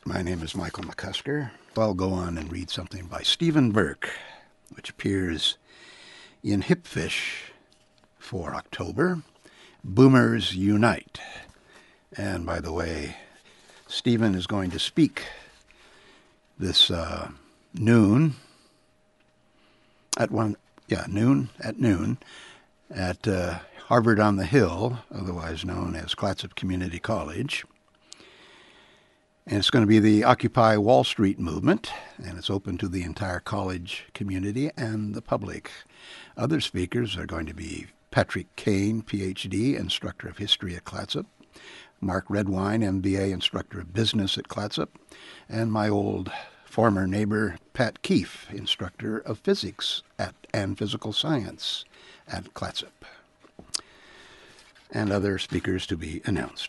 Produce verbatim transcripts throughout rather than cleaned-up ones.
My name is Michael McCusker. I'll go on and read something by Stephen Burke, which appears in Hipfish for October, Boomers Unite. And by the way, Stephen is going to speak this uh, noon, at one, yeah, noon, at noon, at uh, Harvard on the Hill, otherwise known as Clatsop Community College. And it's going to be the Occupy Wall Street movement, and it's open to the entire college community and the public. Other speakers are going to be Patrick Kane, P H D, instructor of history at Clatsop, Mark Redwine, M B A, instructor of business at Clatsop, and my old former neighbor, Pat Keefe, instructor of physics at and physical science at Clatsop, and other speakers to be announced.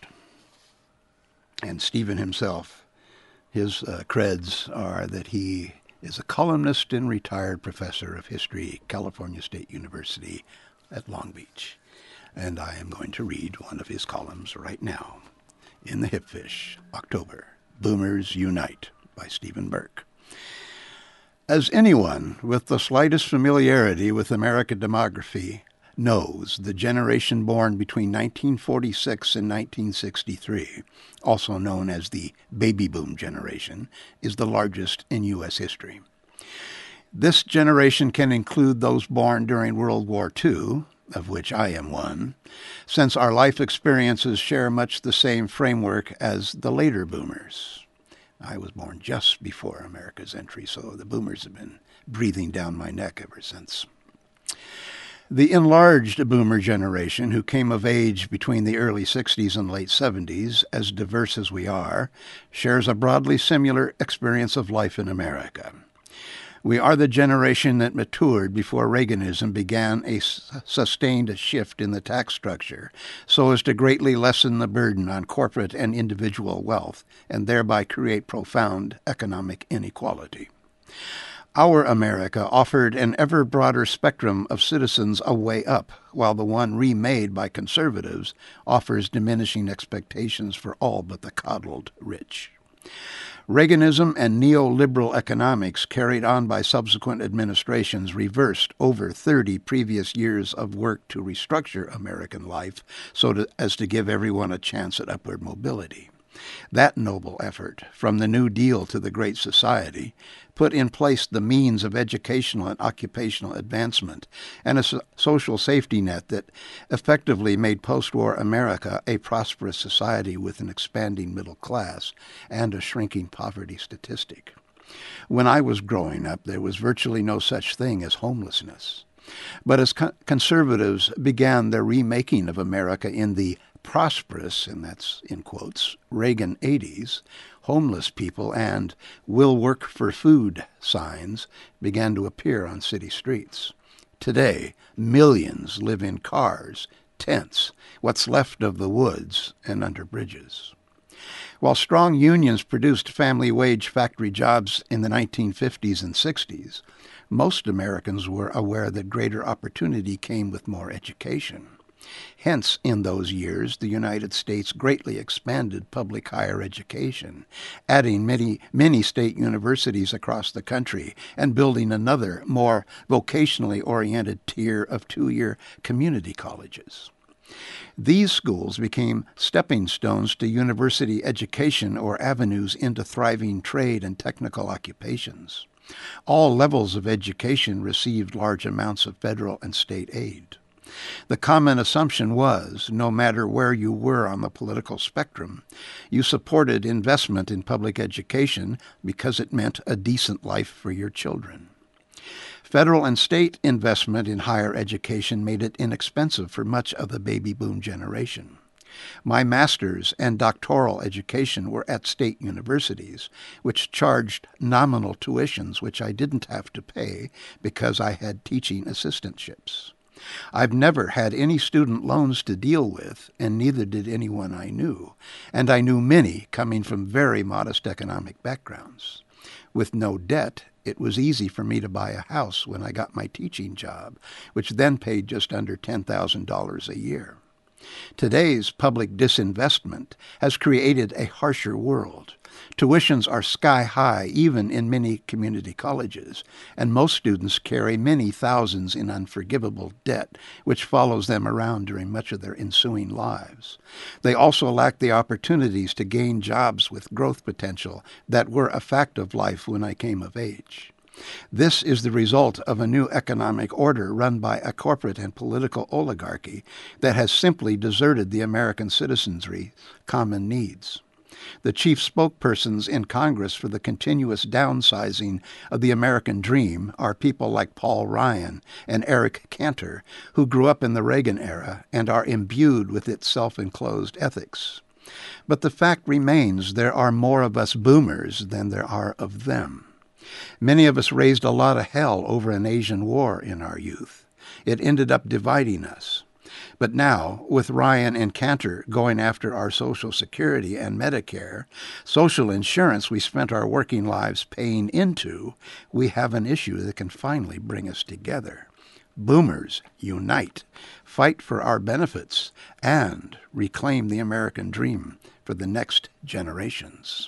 And Stephen himself, his uh, creds are that he is a columnist and retired professor of history, California State University at Long Beach. And I am going to read one of his columns right now in the Hipfish, October, Boomers Unite by Stephen Burke. As anyone with the slightest familiarity with American demography knows, the generation born between nineteen forty-six and nineteen sixty-three, also known as the baby boom generation, is the largest in U S history. This generation can include those born during World War Two, of which I am one, since our life experiences share much the same framework as the later boomers. I was born just before America's entry, so the boomers have been breathing down my neck ever since. The enlarged boomer generation, who came of age between the early sixties and late seventies, as diverse as we are, shares a broadly similar experience of life in America. We are the generation that matured before Reaganism began a sustained shift in the tax structure so as to greatly lessen the burden on corporate and individual wealth and thereby create profound economic inequality. Our America offered an ever broader spectrum of citizens a way up, while the one remade by conservatives offers diminishing expectations for all but the coddled rich. Reaganism and neoliberal economics carried on by subsequent administrations reversed over thirty previous years of work to restructure American life so to, as to give everyone a chance at upward mobility. That noble effort, from the New Deal to the Great Society, put in place the means of educational and occupational advancement and a so- social safety net that effectively made post-war America a prosperous society with an expanding middle class and a shrinking poverty statistic. When I was growing up, there was virtually no such thing as homelessness. But as co- conservatives began their remaking of America in the prosperous, and that's in quotes, Reagan eighties, homeless people and will work for food signs began to appear on city streets. Today, millions live in cars, tents, what's left of the woods, and under bridges. While strong unions produced family wage factory jobs in the nineteen fifties and sixties, most Americans were aware that greater opportunity came with more education. Hence, in those years, the United States greatly expanded public higher education, adding many, many state universities across the country and building another, more vocationally oriented tier of two-year community colleges. These schools became stepping stones to university education or avenues into thriving trade and technical occupations. All levels of education received large amounts of federal and state aid. The common assumption was, no matter where you were on the political spectrum, you supported investment in public education because it meant a decent life for your children. Federal and state investment in higher education made it inexpensive for much of the baby boom generation. My master's and doctoral education were at state universities, which charged nominal tuitions which I didn't have to pay because I had teaching assistantships. I've never had any student loans to deal with, and neither did anyone I knew, and I knew many coming from very modest economic backgrounds. With no debt, it was easy for me to buy a house when I got my teaching job, which then paid just under ten thousand dollars a year. Today's public disinvestment has created a harsher world, Tuitions are sky high even in many community colleges, and most students carry many thousands in unforgivable debt, which follows them around during much of their ensuing lives. They also lack the opportunities to gain jobs with growth potential that were a fact of life when I came of age. This is the result of a new economic order run by a corporate and political oligarchy that has simply deserted the American citizenry's common needs. The chief spokespersons in Congress for the continuous downsizing of the American dream are people like Paul Ryan and Eric Cantor, who grew up in the Reagan era and are imbued with its self-enclosed ethics. But the fact remains there are more of us boomers than there are of them. Many of us raised a lot of hell over an Asian war in our youth. It ended up dividing us. But now, with Ryan and Cantor going after our Social Security and Medicare, social insurance we spent our working lives paying into, we have an issue that can finally bring us together. Boomers, unite, fight for our benefits, and reclaim the American dream for the next generations.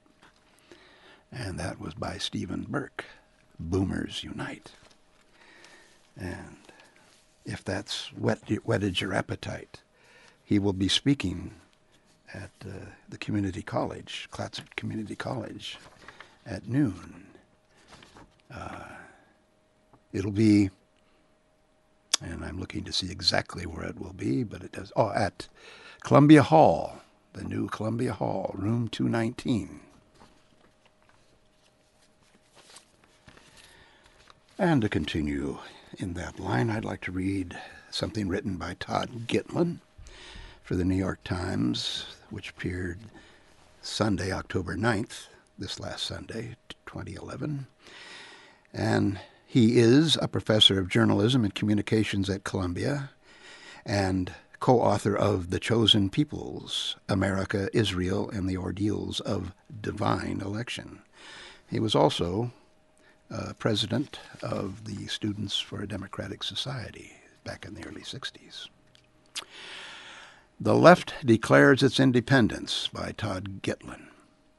And that was by Stephen Burke, Boomers Unite. And if that's whet, whetted your appetite, he will be speaking at uh, the community college, Clatsop Community College, at noon. Uh, it'll be, and I'm looking to see exactly where it will be, but it does, oh, at Columbia Hall, the new Columbia Hall, room two nineteen. And to continue in that line, I'd like to read something written by Todd Gitlin for the New York Times, which appeared Sunday, October ninth, this last Sunday, twenty eleven. And he is a professor of journalism and communications at Columbia and co-author of The Chosen Peoples, America, Israel, and the Ordeals of Divine Election. He was also Uh, president of the Students for a Democratic Society back in the early sixties. The Left Declares Its Independence by Todd Gitlin.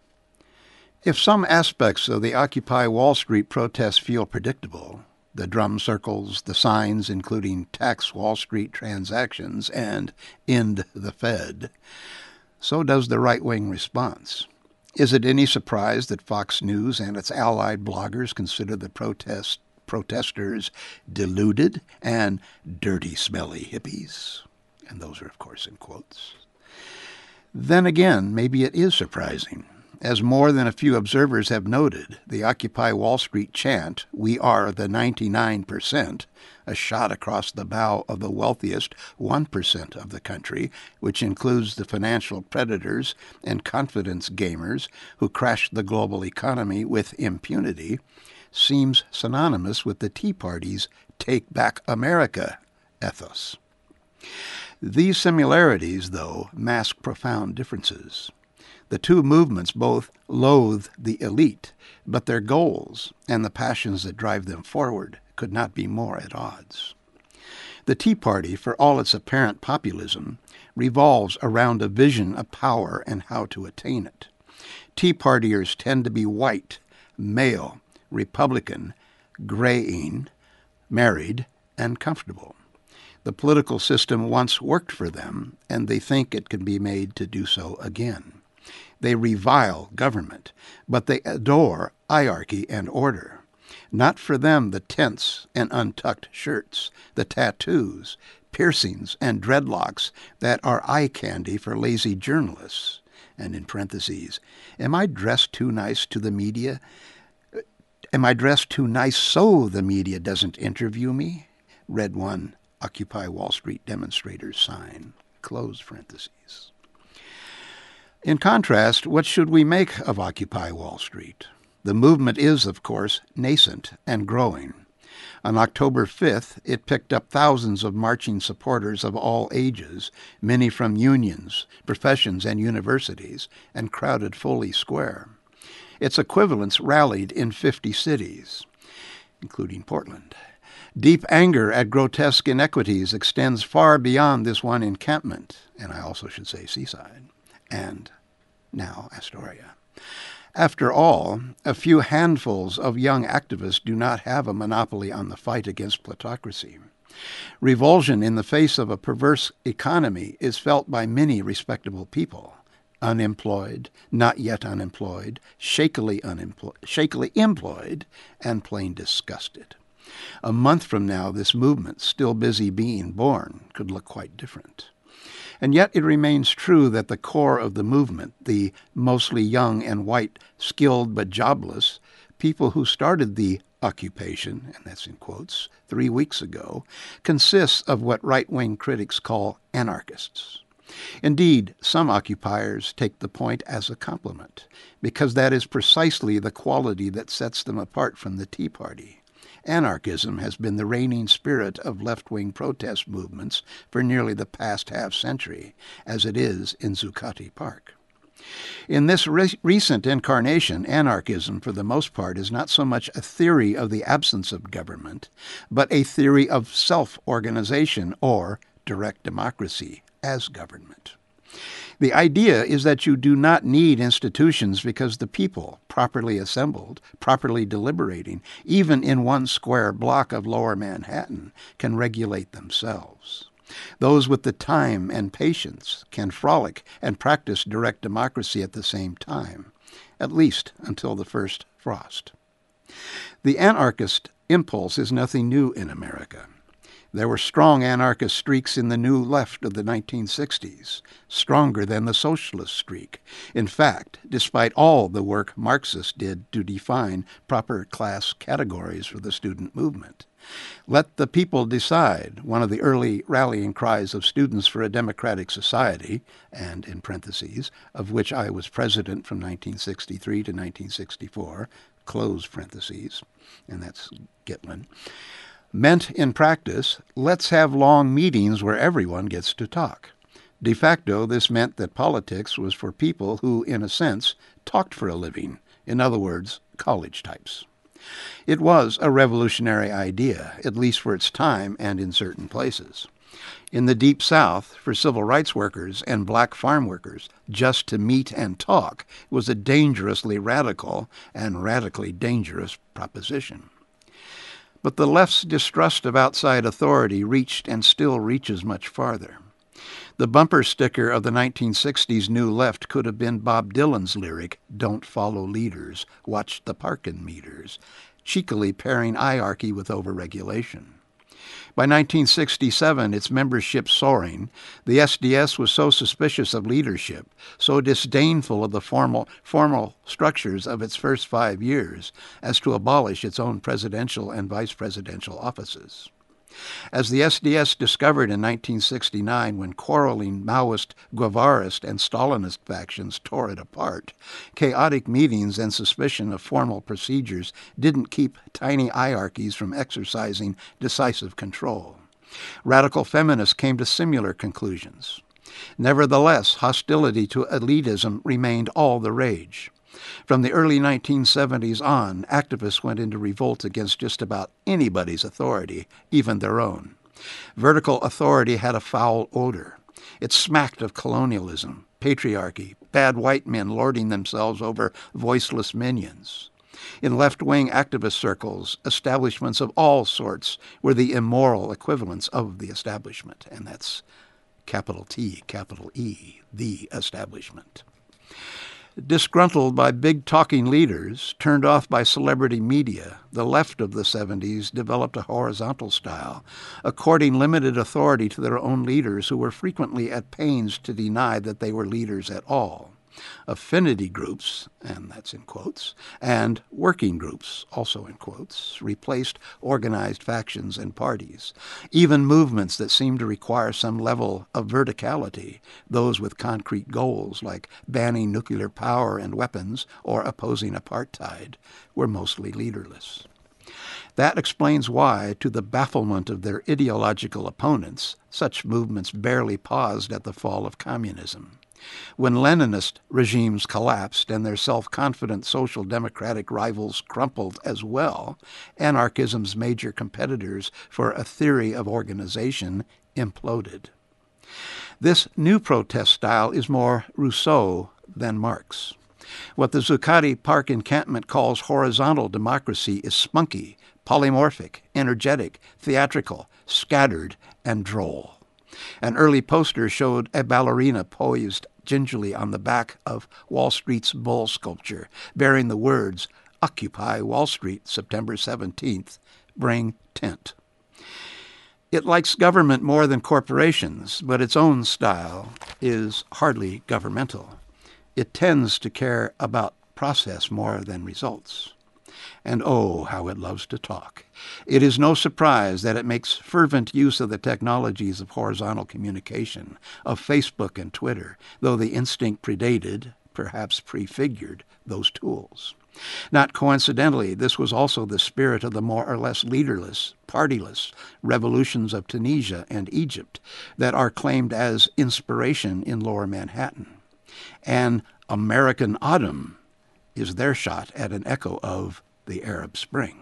If some aspects of the Occupy Wall Street protests feel predictable, the drum circles, the signs including tax Wall Street transactions and end the Fed, so does the right-wing response. Is it any surprise that Fox News and its allied bloggers consider the protest protesters deluded and dirty, smelly hippies? And those are, of course, in quotes. Then again, maybe it is surprising. As more than a few observers have noted, the Occupy Wall Street chant, "We are the ninety-nine percent," a shot across the bow of the wealthiest one percent of the country, which includes the financial predators and confidence gamers who crashed the global economy with impunity, seems synonymous with the Tea Party's Take Back America ethos. These similarities, though, mask profound differences. The two movements both loathe the elite, but their goals and the passions that drive them forward could not be more at odds. The Tea Party, for all its apparent populism, revolves around a vision of power and how to attain it. Tea Partiers tend to be white, male, Republican, graying, married, and comfortable. The political system once worked for them, and they think it can be made to do so again. They revile government, but they adore hierarchy and order. Not for them the tents and untucked shirts, the tattoos, piercings, and dreadlocks that are eye candy for lazy journalists. And in parentheses, am I dressed too nice to the media? Am I dressed too nice so the media doesn't interview me? Read one Occupy Wall Street demonstrators sign. Close parentheses. In contrast, what should we make of Occupy Wall Street? The movement is, of course, nascent and growing. On October fifth, it picked up thousands of marching supporters of all ages, many from unions, professions, and universities, and crowded Foley Square. Its equivalents rallied in fifty cities, including Portland. Deep anger at grotesque inequities extends far beyond this one encampment, and I also should say Seaside, and now Astoria. After all, a few handfuls of young activists do not have a monopoly on the fight against plutocracy. Revulsion in the face of a perverse economy is felt by many respectable people, unemployed, not yet unemployed, shakily, unemployed, shakily employed, and plain disgusted. A month from now, this movement, still busy being born, could look quite different. And yet it remains true that the core of the movement, the mostly young and white, skilled but jobless, people who started the occupation, and that's in quotes, three weeks ago, consists of what right-wing critics call anarchists. Indeed, some occupiers take the point as a compliment, because that is precisely the quality that sets them apart from the Tea Party. Anarchism has been the reigning spirit of left-wing protest movements for nearly the past half-century, as it is in Zuccotti Park. In this re- recent incarnation, anarchism, for the most part, is not so much a theory of the absence of government, but a theory of self-organization or direct democracy as government. The idea is that you do not need institutions because the people, properly assembled, properly deliberating, even in one square block of Lower Manhattan, can regulate themselves. Those with the time and patience can frolic and practice direct democracy at the same time, at least until the first frost. The anarchist impulse is nothing new in America. There were strong anarchist streaks in the New Left of the nineteen sixties, stronger than the socialist streak. In fact, despite all the work Marxists did to define proper class categories for the student movement. Let the people decide, one of the early rallying cries of Students for a Democratic Society, and in parentheses, of which I was president from nineteen sixty-three to nineteen sixty-four, close parentheses, and that's Gitlin, meant in practice, let's have long meetings where everyone gets to talk. De facto, this meant that politics was for people who, in a sense, talked for a living, in other words, college types. It was a revolutionary idea, at least for its time and in certain places. In the Deep South, for civil rights workers and black farm workers, just to meet and talk was a dangerously radical and radically dangerous proposition. But the left's distrust of outside authority reached and still reaches much farther. The bumper sticker of the nineteen sixties New Left could have been Bob Dylan's lyric, "Don't follow leaders, watch the parkin' meters," cheekily pairing iarchy with overregulation. By nineteen sixty-seven, its membership soaring, the S D S was so suspicious of leadership, so disdainful of the formal, formal structures of its first five years, as to abolish its own presidential and vice presidential offices. As the S D S discovered in nineteen sixty-nine when quarreling Maoist, Guevarist, and Stalinist factions tore it apart, chaotic meetings and suspicion of formal procedures didn't keep tiny iarchies from exercising decisive control. Radical feminists came to similar conclusions. Nevertheless, hostility to elitism remained all the rage. From the early nineteen seventies on, activists went into revolt against just about anybody's authority, even their own. Vertical authority had a foul odor. It smacked of colonialism, patriarchy, bad white men lording themselves over voiceless minions. In left-wing activist circles, establishments of all sorts were the immoral equivalents of the establishment, and that's capital T, capital E, the establishment. Disgruntled by big-talking leaders, turned off by celebrity media, the left of the seventies developed a horizontal style, according limited authority to their own leaders who were frequently at pains to deny that they were leaders at all. Affinity groups, and that's in quotes, and working groups, also in quotes, replaced organized factions and parties. Even movements that seemed to require some level of verticality, those with concrete goals like banning nuclear power and weapons or opposing apartheid, were mostly leaderless. That explains why, to the bafflement of their ideological opponents, such movements barely paused at the fall of communism. When Leninist regimes collapsed and their self-confident social democratic rivals crumpled as well, anarchism's major competitors for a theory of organization imploded. This new protest style is more Rousseau than Marx. What the Zuccotti Park encampment calls horizontal democracy is spunky, polymorphic, energetic, theatrical, scattered, and droll. An early poster showed a ballerina poised gingerly on the back of Wall Street's bull sculpture, bearing the words, "Occupy Wall Street, September seventeenth, bring tent." It likes government more than corporations, but its own style is hardly governmental. It tends to care about process more than results. And oh, how it loves to talk. It is no surprise that it makes fervent use of the technologies of horizontal communication, of Facebook and Twitter, though the instinct predated, perhaps prefigured, those tools. Not coincidentally, this was also the spirit of the more or less leaderless, partyless revolutions of Tunisia and Egypt that are claimed as inspiration in Lower Manhattan. And American Autumn is their shot at an echo of the Arab Spring.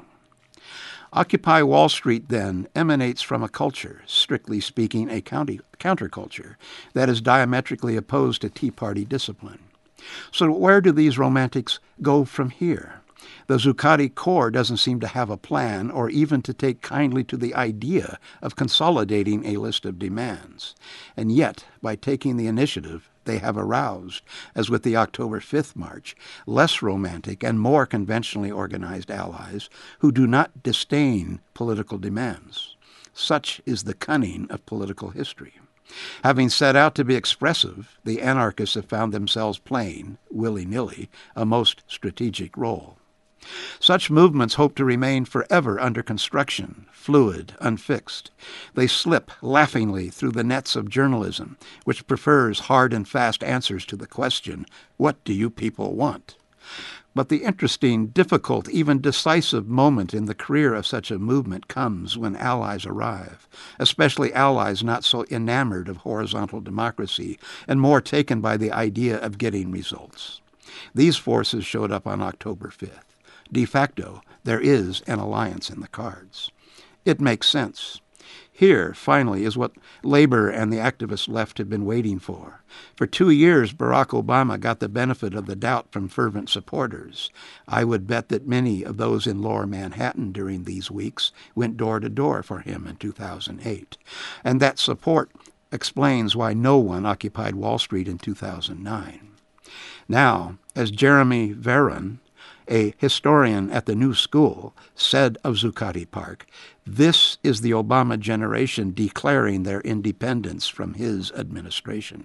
Occupy Wall Street, then, emanates from a culture, strictly speaking a county, counterculture, that is diametrically opposed to Tea Party discipline. So where do these romantics go from here? The Zuccotti Corps doesn't seem to have a plan or even to take kindly to the idea of consolidating a list of demands. And yet, by taking the initiative, they have aroused, as with the October fifth March, less romantic and more conventionally organized allies who do not disdain political demands. Such is the cunning of political history. Having set out to be expressive, the anarchists have found themselves playing, willy-nilly, a most strategic role. Such movements hope to remain forever under construction, fluid, unfixed. They slip laughingly through the nets of journalism, which prefers hard and fast answers to the question, "What do you people want?" But the interesting, difficult, even decisive moment in the career of such a movement comes when allies arrive, especially allies not so enamored of horizontal democracy and more taken by the idea of getting results. These forces showed up on October fifth. De facto, there is an alliance in the cards. It makes sense. Here, finally, is what labor and the activist left have been waiting for. For two years, Barack Obama got the benefit of the doubt from fervent supporters. I would bet that many of those in Lower Manhattan during these weeks went door to door for him in two thousand eight. And that support explains why no one occupied Wall Street in two thousand nine. Now, as Jeremy Varon, a historian at the New School, said of Zuccotti Park, this is the Obama generation declaring their independence from his administration.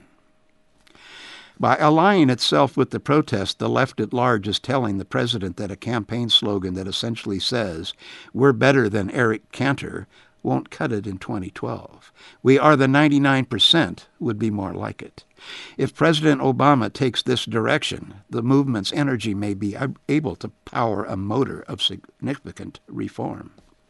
By allying itself with the protest, the left at large is telling the president that a campaign slogan that essentially says, "We're better than Eric Cantor," won't cut it in twenty twelve. "We are the ninety-nine percent" would be more like it. If President Obama takes this direction, the movement's energy may be able to power a motor of significant reform.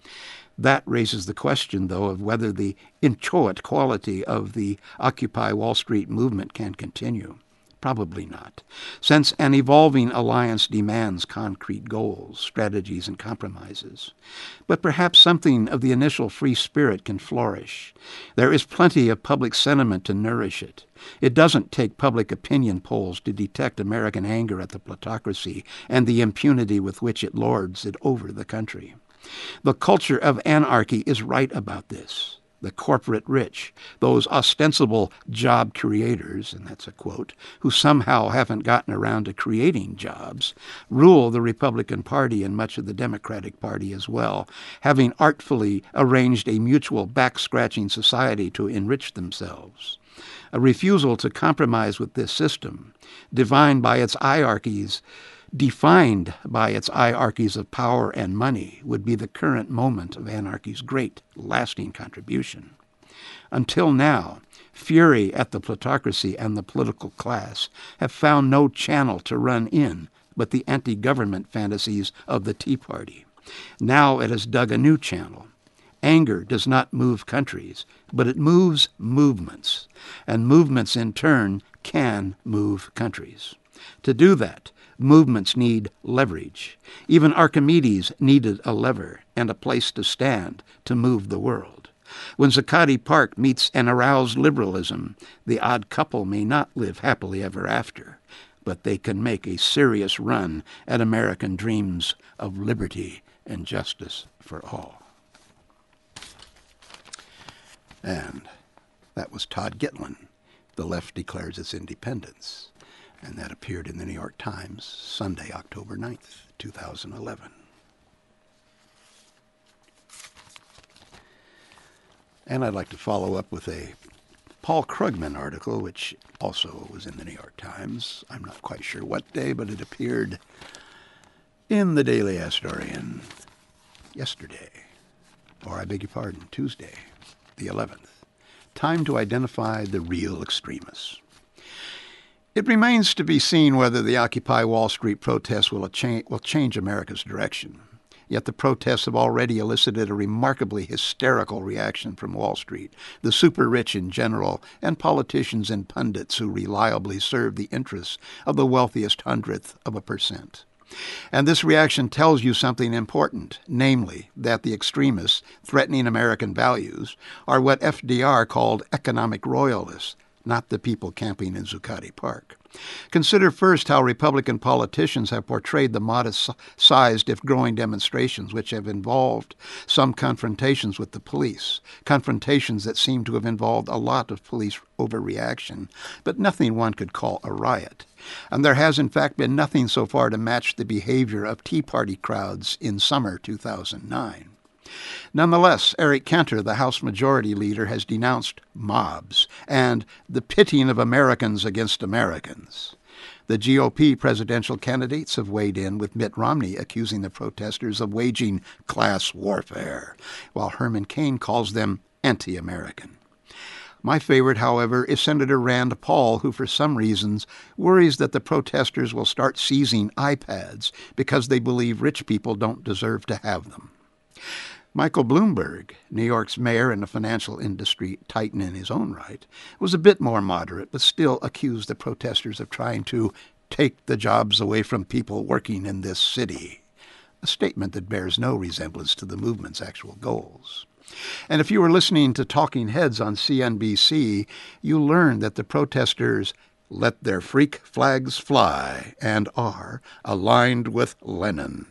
That raises the question, though, of whether the inchoate quality of the Occupy Wall Street movement can continue. Probably not, since an evolving alliance demands concrete goals, strategies, and compromises. But perhaps something of the initial free spirit can flourish. There is plenty of public sentiment to nourish it. It doesn't take public opinion polls to detect American anger at the plutocracy and the impunity with which it lords it over the country. The culture of anarchy is right about this. The corporate rich, those ostensible job creators, and that's a quote, who somehow haven't gotten around to creating jobs, rule the Republican Party and much of the Democratic Party as well, having artfully arranged a mutual back-scratching society to enrich themselves. A refusal to compromise with this system, defined by its hierarchies, defined by its hierarchies of power and money, would be the current moment of anarchy's great, lasting contribution. Until now, fury at the plutocracy and the political class have found no channel to run in but the anti-government fantasies of the Tea Party. Now it has dug a new channel. Anger does not move countries, but it moves movements, and movements in turn can move countries. To do that, movements need leverage. Even Archimedes needed a lever and a place to stand to move the world. When Zuccotti Park meets an aroused liberalism, the odd couple may not live happily ever after. but they can make a serious run at American dreams of liberty and justice for all. And that was Todd Gitlin, The Left Declares Its Independence, and that appeared in the New York Times Sunday, October ninth, two thousand eleven. And I'd like to follow up with a Paul Krugman article, which also was in the New York Times. I'm not quite sure what day, but it appeared in the Daily Astorian yesterday, or I beg your pardon, Tuesday, the eleventh. Time to identify the real extremists. It remains to be seen whether the Occupy Wall Street protests will, cha- will change America's direction. Yet the protests have already elicited a remarkably hysterical reaction from Wall Street, the super-rich in general, and politicians and pundits who reliably serve the interests of the wealthiest hundredth of a percent. And this reaction tells you something important, namely that the extremists threatening American values are what F D R called economic royalists, not the people camping in Zuccotti Park. Consider first how Republican politicians have portrayed the modest-sized, if growing, demonstrations which have involved some confrontations with the police, confrontations that seem to have involved a lot of police overreaction, but nothing one could call a riot. And there has in fact been nothing so far to match the behavior of Tea Party crowds in summer two thousand nine. Nonetheless, Eric Cantor, the House Majority Leader, has denounced mobs and the pitting of Americans against Americans. The G O P presidential candidates have weighed in, with Mitt Romney accusing the protesters of waging class warfare, while Herman Cain calls them anti-American. My favorite, however, is Senator Rand Paul, who for some reasons worries that the protesters will start seizing iPads because they believe rich people don't deserve to have them. Michael Bloomberg, New York's mayor and a financial industry titan in his own right, was a bit more moderate, but still accused the protesters of trying to take the jobs away from people working in this city, a statement that bears no resemblance to the movement's actual goals. And if you were listening to Talking Heads on C N B C, you learned that the protesters let their freak flags fly and are aligned with Lenin.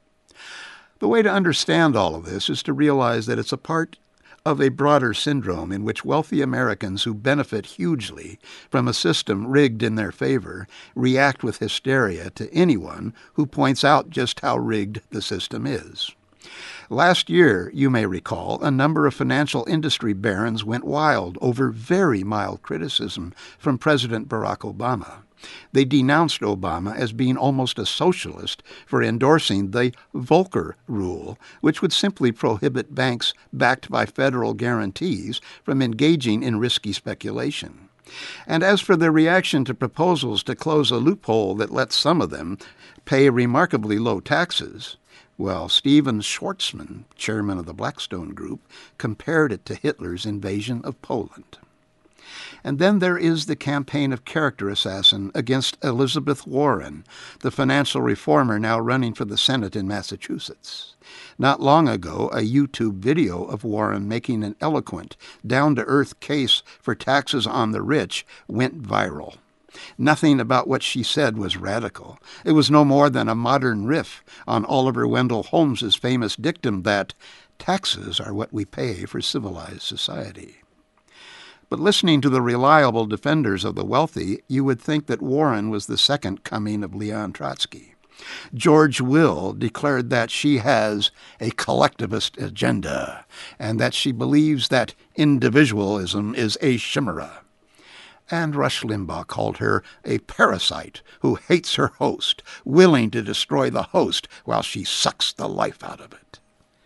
The way to understand all of this is to realize that it's a part of a broader syndrome in which wealthy Americans who benefit hugely from a system rigged in their favor react with hysteria to anyone who points out just how rigged the system is. Last year, you may recall, a number of financial industry barons went wild over very mild criticism from President Barack Obama. They denounced Obama as being almost a socialist for endorsing the Volcker Rule, which would simply prohibit banks backed by federal guarantees from engaging in risky speculation. And as for their reaction to proposals to close a loophole that lets some of them pay remarkably low taxes, well, Steven Schwarzman, chairman of the Blackstone Group, compared it to Hitler's invasion of Poland. And then there is the campaign of character assassin against Elizabeth Warren, the financial reformer now running for the Senate in Massachusetts. Not long ago, a YouTube video of Warren making an eloquent, down-to-earth case for taxes on the rich went viral. Nothing about what she said was radical. It was no more than a modern riff on Oliver Wendell Holmes's famous dictum that taxes are what we pay for civilized society. But listening to the reliable defenders of the wealthy, you would think that Warren was the second coming of Leon Trotsky. George Will declared that she has a collectivist agenda and that she believes that individualism is a chimera. And Rush Limbaugh called her a parasite who hates her host, willing to destroy the host while she sucks the life out of it.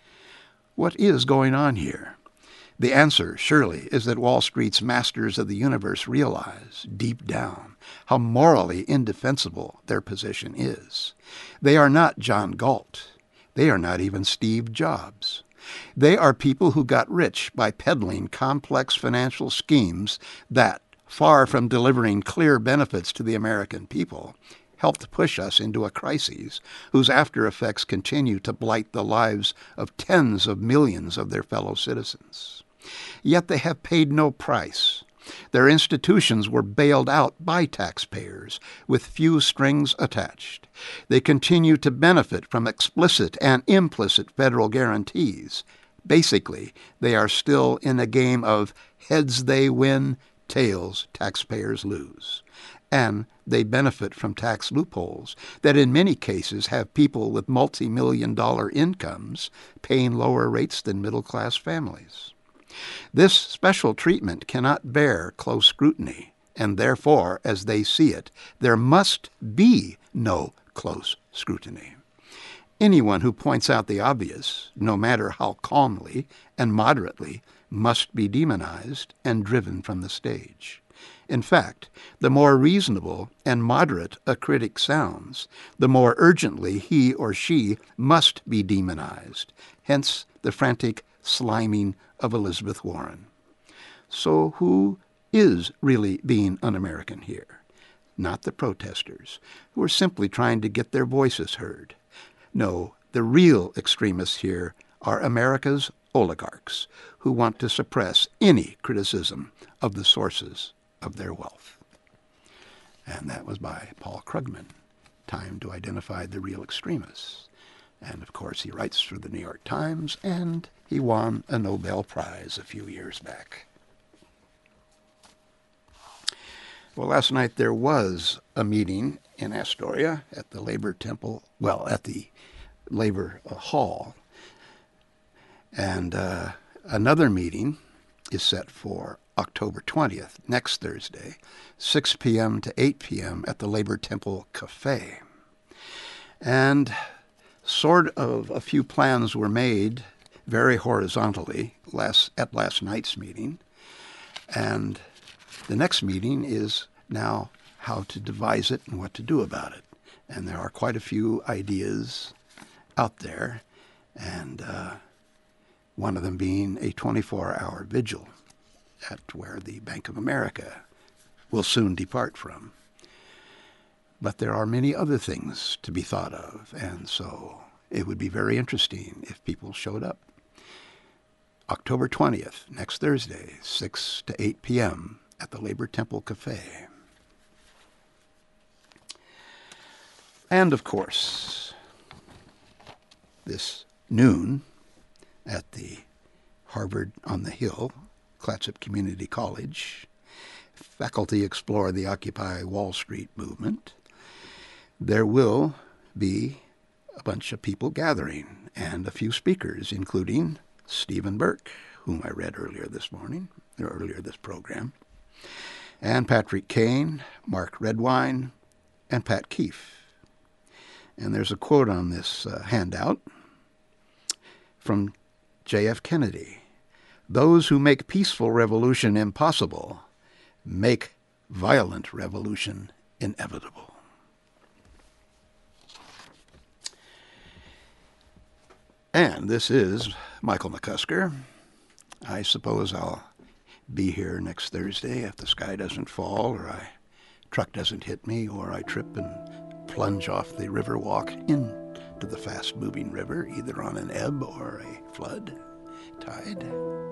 What is going on here? The answer, surely, is that Wall Street's masters of the universe realize, deep down, how morally indefensible their position is. They are not John Galt. They are not even Steve Jobs. They are people who got rich by peddling complex financial schemes that, far from delivering clear benefits to the American people, helped push us into a crisis whose after effects continue to blight the lives of tens of millions of their fellow citizens. Yet they have paid no price. Their institutions were bailed out by taxpayers with few strings attached. They continue to benefit from explicit and implicit federal guarantees. Basically, they are still in a game of heads they win, tails taxpayers lose. And they benefit from tax loopholes that in many cases have people with multi-million dollar incomes paying lower rates than middle-class families. This special treatment cannot bear close scrutiny, and therefore, as they see it, there must be no close scrutiny. Anyone who points out the obvious, no matter how calmly and moderately, must be demonized and driven from the stage. In fact, the more reasonable and moderate a critic sounds, the more urgently he or she must be demonized, hence the frantic sliming of Elizabeth Warren. So who is really being un-American here? Not the protesters, who are simply trying to get their voices heard. No, the real extremists here are America's oligarchs, who want to suppress any criticism of the sources of their wealth. And that was by Paul Krugman, Time to Identify the Real Extremists. And, of course, he writes for the New York Times, and he won a Nobel Prize a few years back. Well, last night there was a meeting in Astoria at the Labor Temple, well, at the Labor uh, Hall. And uh, another meeting is set for October twentieth, next Thursday, six p.m. to eight p.m. at the Labor Temple Cafe. And sort of a few plans were made very horizontally last, at last night's meeting. And the next meeting is now how to devise it and what to do about it. And there are quite a few ideas out there, and uh, one of them being a twenty-four hour vigil at where the Bank of America will soon depart from. But there are many other things to be thought of, and so it would be very interesting if people showed up. October twentieth, next Thursday, six to eight p.m. at the Labor Temple Cafe. And, of course, this noon at the Harvard on the Hill, Clatsop Community College, faculty explore the Occupy Wall Street movement. There will be a bunch of people gathering and a few speakers, including Stephen Burke, whom I read earlier this morning, or earlier this program, and Patrick Kane, Mark Redwine, and Pat Keefe. And there's a quote on this uh, handout from J F Kennedy. Those who make peaceful revolution impossible make violent revolution inevitable. And this is Michael McCusker. I suppose I'll be here next Thursday if the sky doesn't fall, or a truck doesn't hit me, or I trip and plunge off the river walk into the fast-moving river, either on an ebb or a flood tide.